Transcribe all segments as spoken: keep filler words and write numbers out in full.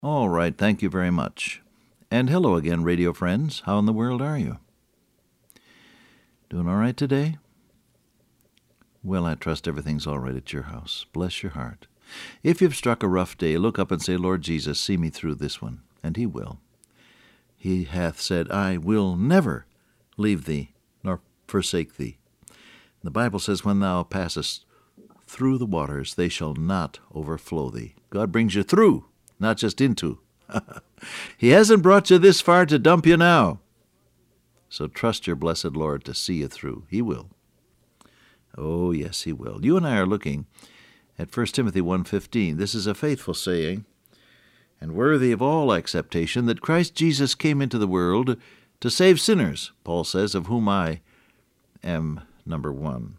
All right, thank you very much. And hello again, radio friends. How in the world are you? Doing all right today? Well, I trust everything's all right at your house. Bless your heart. If you've struck a rough day, look up and say, Lord Jesus, see me through this one. And he will. He hath said, I will never leave thee nor forsake thee. The Bible says, when thou passest through the waters, they shall not overflow thee. God brings you through, not just into. He hasn't brought you this far to dump you now. So trust your blessed Lord to see you through. He will. Oh, yes, he will. You and I are looking at First Timothy one fifteen. This is a faithful saying, and worthy of all acceptation, that Christ Jesus came into the world to save sinners, Paul says, of whom I am number one.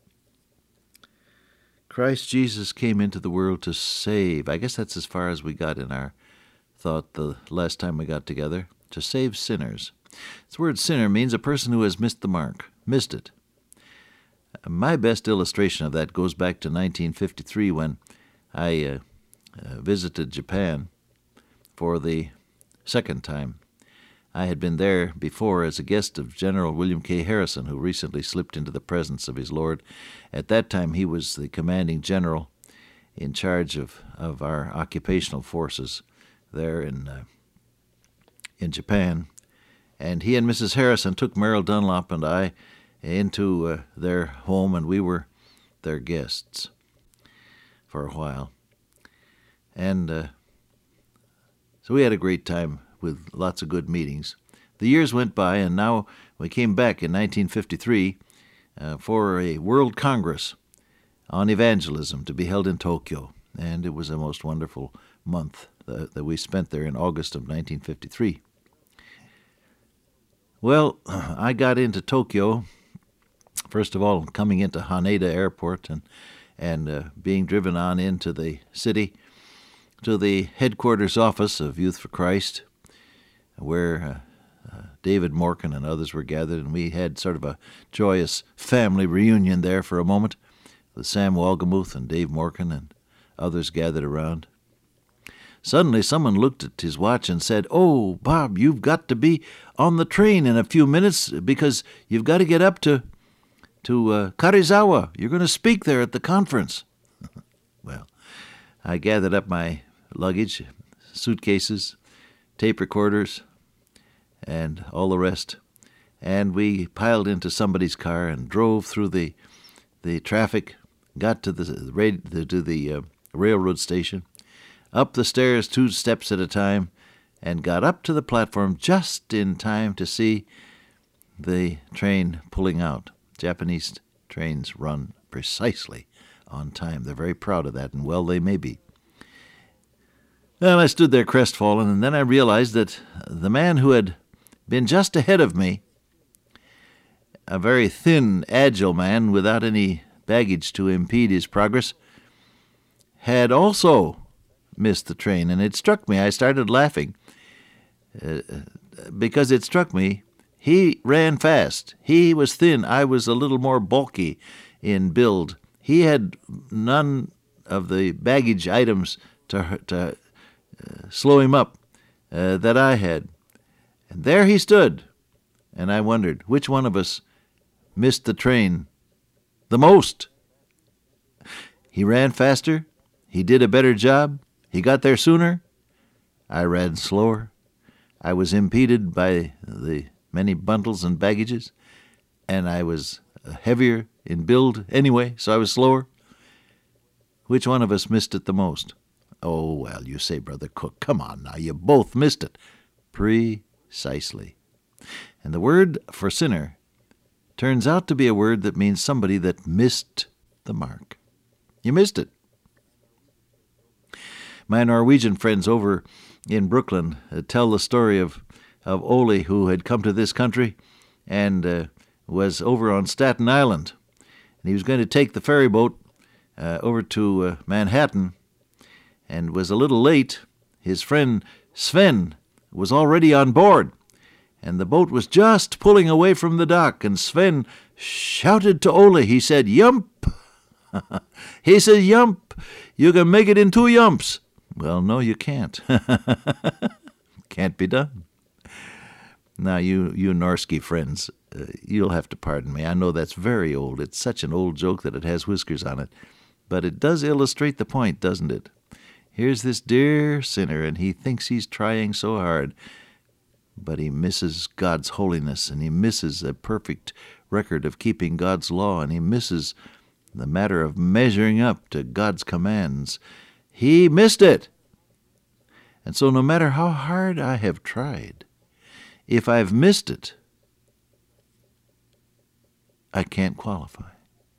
Christ Jesus came into the world to save. I guess that's as far as we got in our thought the last time we got together. To save sinners. This word sinner means a person who has missed the mark, missed it. My best illustration of that goes back to nineteen fifty-three when I uh, uh, visited Japan for the second time. I had been there before as a guest of General William K. Harrison, who recently slipped into the presence of his Lord. At that time, he was the commanding general in charge of, of our occupational forces there in uh, in Japan. And he and Missus Harrison took Merrill Dunlop and I into uh, their home, and we were their guests for a while. And uh, so we had a great time with lots of good meetings. The years went by, and now we came back in nineteen fifty-three uh, for a World Congress on evangelism to be held in Tokyo. And it was a most wonderful month uh, that we spent there in August of nineteen fifty-three. Well, I got into Tokyo, first of all, coming into Haneda Airport and, and uh, being driven on into the city to the headquarters office of Youth for Christ, where uh, uh, David Morgan and others were gathered, and we had sort of a joyous family reunion there for a moment with Sam Walgamuth and Dave Morgan and others gathered around. Suddenly someone looked at his watch and said, "Oh, Bob, you've got to be on the train in a few minutes because you've got to get up to, to uh, Karizawa. You're going to speak there at the conference." Well, I gathered up my luggage, suitcases, tape recorders, and all the rest, and we piled into somebody's car and drove through the the traffic, got to the to the uh, railroad station, up the stairs two steps at a time, and got up to the platform just in time to see the train pulling out. Japanese trains run precisely on time. They're very proud of that, and well, they may be. Well, I stood there crestfallen, and then I realized that the man who had been just ahead of me, a very thin, agile man without any baggage to impede his progress, had also missed the train. And it struck me, I started laughing, uh, because it struck me, he ran fast. He was thin. I was a little more bulky in build. He had none of the baggage items to, to uh, slow him up uh, that I had. And there he stood, and I wondered, which one of us missed the train the most? He ran faster. He did a better job. He got there sooner. I ran slower. I was impeded by the many bundles and baggages, and I was heavier in build anyway, so I was slower. Which one of us missed it the most? Oh, well, you say, Brother Cook, come on now, you both missed it. Precisely. And the word for sinner turns out to be a word that means somebody that missed the mark. You missed it. My Norwegian friends over in Brooklyn uh, tell the story of, of Ole, who had come to this country and uh, was over on Staten Island. And he was going to take the ferry boat uh, over to uh, Manhattan and was a little late. His friend Sven was already on board, and the boat was just pulling away from the dock, and Sven shouted to Ole. He said, "Yump!" He said, "Yump! You can make it in two yumps." Well, no, you can't. Can't be done. Now, you, you Norsky friends, uh, you'll have to pardon me. I know that's very old. It's such an old joke that it has whiskers on it. But it does illustrate the point, doesn't it? Here's this dear sinner, and he thinks he's trying so hard, but he misses God's holiness, and he misses a perfect record of keeping God's law, and he misses the matter of measuring up to God's commands. He missed it. And so no matter how hard I have tried, if I've missed it, I can't qualify.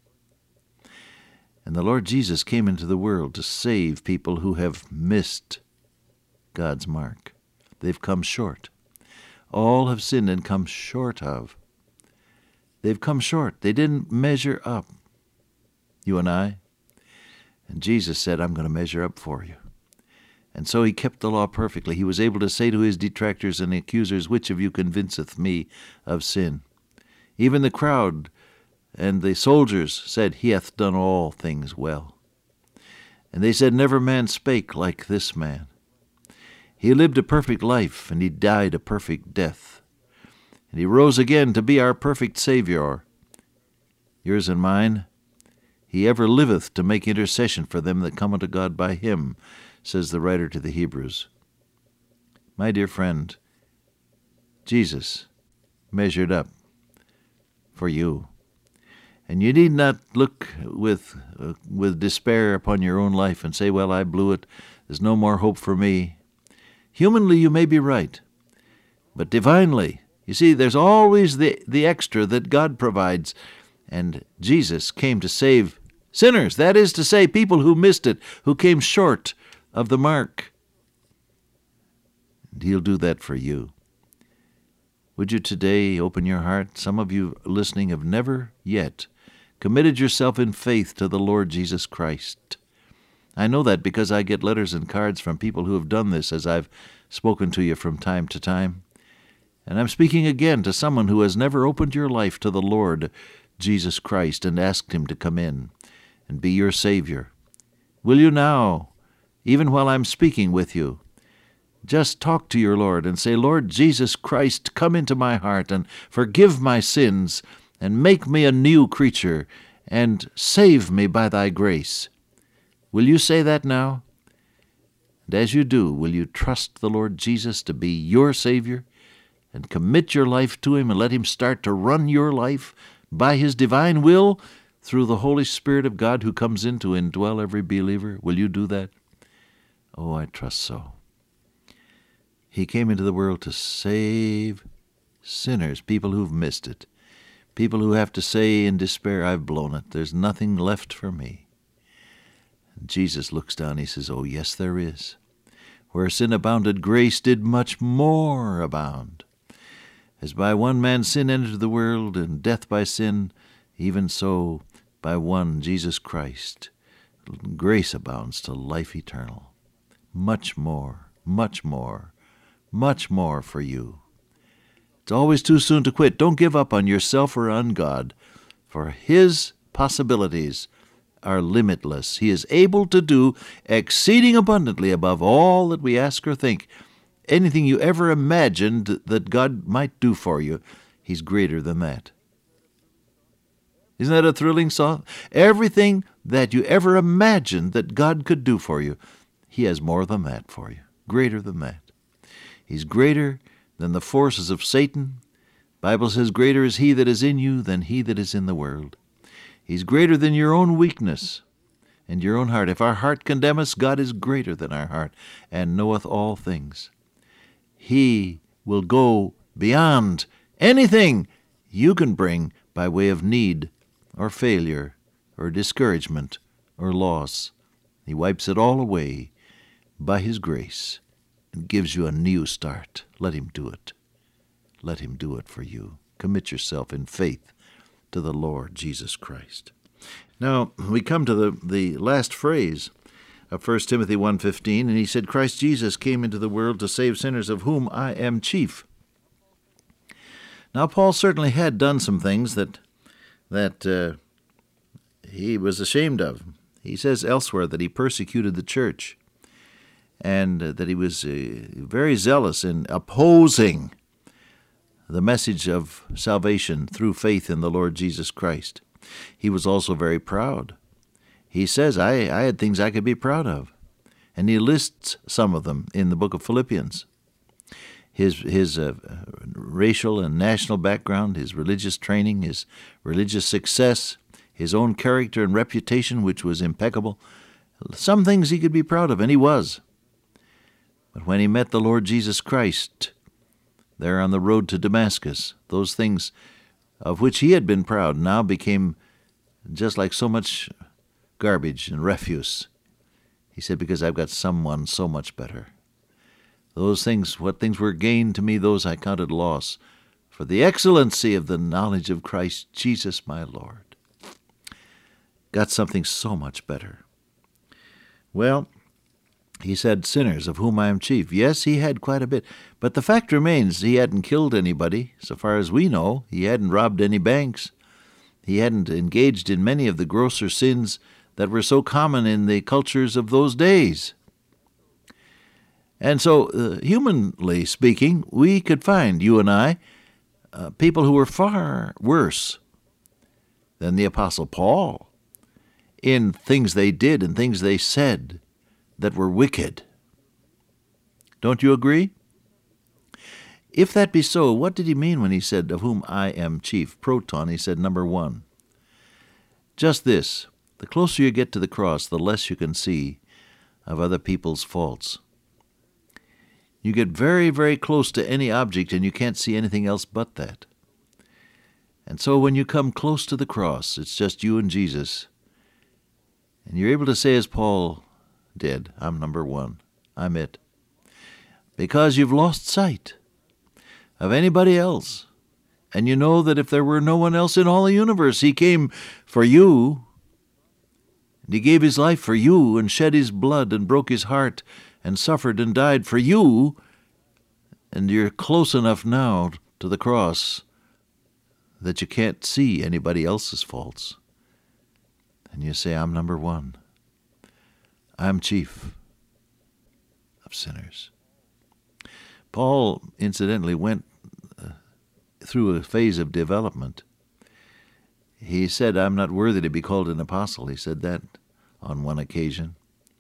And the Lord Jesus came into the world to save people who have missed God's mark. They've come short. All have sinned and come short of. They've come short. They didn't measure up. You and I. And Jesus said, I'm going to measure up for you. And so he kept the law perfectly. He was able to say to his detractors and accusers, which of you convinceth me of sin? Even the crowd and the soldiers said, he hath done all things well. And they said, never man spake like this man. He lived a perfect life, and he died a perfect death. And he rose again to be our perfect Savior, yours and mine. He ever liveth to make intercession for them that come unto God by him, says the writer to the Hebrews. My dear friend, Jesus measured up for you. And you need not look with uh, with despair upon your own life and say, well, I blew it. There's no more hope for me. Humanly, you may be right. But divinely, you see, there's always the, the extra that God provides. And Jesus came to save sinners. That is to say, people who missed it, who came short of the mark. And he'll do that for you. Would you today open your heart? Some of you listening have never yet committed yourself in faith to the Lord Jesus Christ. I know that because I get letters and cards from people who have done this as I've spoken to you from time to time. And I'm speaking again to someone who has never opened your life to the Lord Jesus Christ and asked him to come in and be your Savior. Will you now, even while I'm speaking with you, just talk to your Lord and say, Lord Jesus Christ, come into my heart and forgive my sins and make me a new creature and save me by thy grace. Will you say that now? And as you do, will you trust the Lord Jesus to be your Savior and commit your life to him and let him start to run your life by his divine will through the Holy Spirit of God who comes in to indwell every believer? Will you do that? Oh, I trust so. He came into the world to save sinners, people who've missed it, people who have to say in despair, I've blown it. There's nothing left for me. And Jesus looks down, he says, oh, yes, there is. Where sin abounded, grace did much more abound. As by one man sin entered the world, and death by sin, even so by one, Jesus Christ, grace abounds to life eternal. Much more, much more, much more for you. It's always too soon to quit. Don't give up on yourself or on God, for his possibilities are limitless. He is able to do exceeding abundantly above all that we ask or think. Anything you ever imagined that God might do for you, he's greater than that. Isn't that a thrilling thought? Everything that you ever imagined that God could do for you, he has more than that for you, greater than that. He's greater than the forces of Satan. The Bible says, greater is he that is in you than he that is in the world. He's greater than your own weakness and your own heart. If our heart condemn us, God is greater than our heart and knoweth all things. He will go beyond anything you can bring by way of need or failure or discouragement or loss. He wipes it all away by his grace and gives you a new start. Let him do it. Let him do it for you. Commit yourself in faith to the Lord Jesus Christ. Now, we come to the, the last phrase of First Timothy one fifteen, and he said, Christ Jesus came into the world to save sinners, of whom I am chief. Now, Paul certainly had done some things that, that uh, he was ashamed of. He says elsewhere that he persecuted the church. and uh, that he was uh, very zealous in opposing the message of salvation through faith in the Lord Jesus Christ. He was also very proud. He says, I, I had things I could be proud of. And he lists some of them in the book of Philippians. His, his uh, racial and national background, his religious training, his religious success, his own character and reputation, which was impeccable. Some things he could be proud of, and he was. But when he met the Lord Jesus Christ there on the road to Damascus, those things of which he had been proud now became just like so much garbage and refuse. He said, because I've got someone so much better. Those things, what things were gained to me, those I counted loss, for the excellency of the knowledge of Christ Jesus my Lord. Got something so much better. Well, he said, sinners, of whom I am chief. Yes, he had quite a bit. But the fact remains, he hadn't killed anybody, so far as we know. He hadn't robbed any banks. He hadn't engaged in many of the grosser sins that were so common in the cultures of those days. And so, uh, humanly speaking, we could find, you and I, uh, people who were far worse than the Apostle Paul in things they did and things they said that were wicked. Don't you agree? If that be so, what did he mean when he said, of whom I am chief? Proton, he said, number one. Just this, the closer you get to the cross, the less you can see of other people's faults. You get very, very close to any object and you can't see anything else but that. And so when you come close to the cross, it's just you and Jesus, and you're able to say as Paul did, I'm number one, I'm it. Because you've lost sight of anybody else. And you know that if there were no one else in all the universe, he came for you. And he gave his life for you and shed his blood and broke his heart and suffered and died for you. And you're close enough now to the cross that you can't see anybody else's faults. And you say, I'm number one. I'm chief of sinners. Paul, incidentally, went uh, through a phase of development. He said, I'm not worthy to be called an apostle. He said that on one occasion.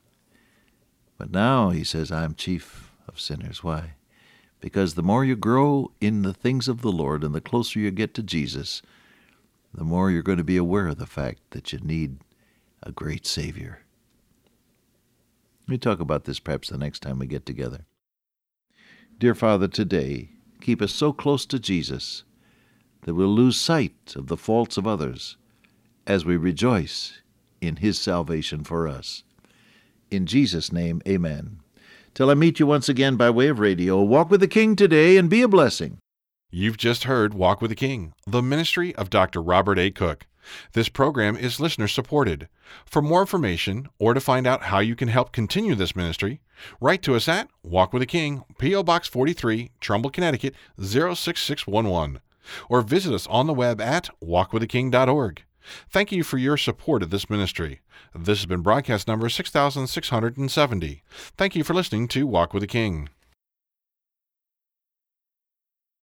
But now he says, I'm chief of sinners. Why? Because the more you grow in the things of the Lord and the closer you get to Jesus, the more you're going to be aware of the fact that you need a great Savior. Let me talk about this perhaps the next time we get together. Dear Father, today, keep us so close to Jesus that we'll lose sight of the faults of others as we rejoice in his salvation for us. In Jesus' name, amen. Till I meet you once again by way of radio, walk with the King today and be a blessing. You've just heard Walk with the King, the ministry of Doctor Robert A. Cook. This program is listener-supported. For more information or to find out how you can help continue this ministry, write to us at Walk with the King, P O. Box forty-three, Trumbull, Connecticut, zero six six one one, or visit us on the web at walk with the king dot org. Thank you for your support of this ministry. This has been broadcast number six thousand six hundred seventy. Thank you for listening to Walk with the King.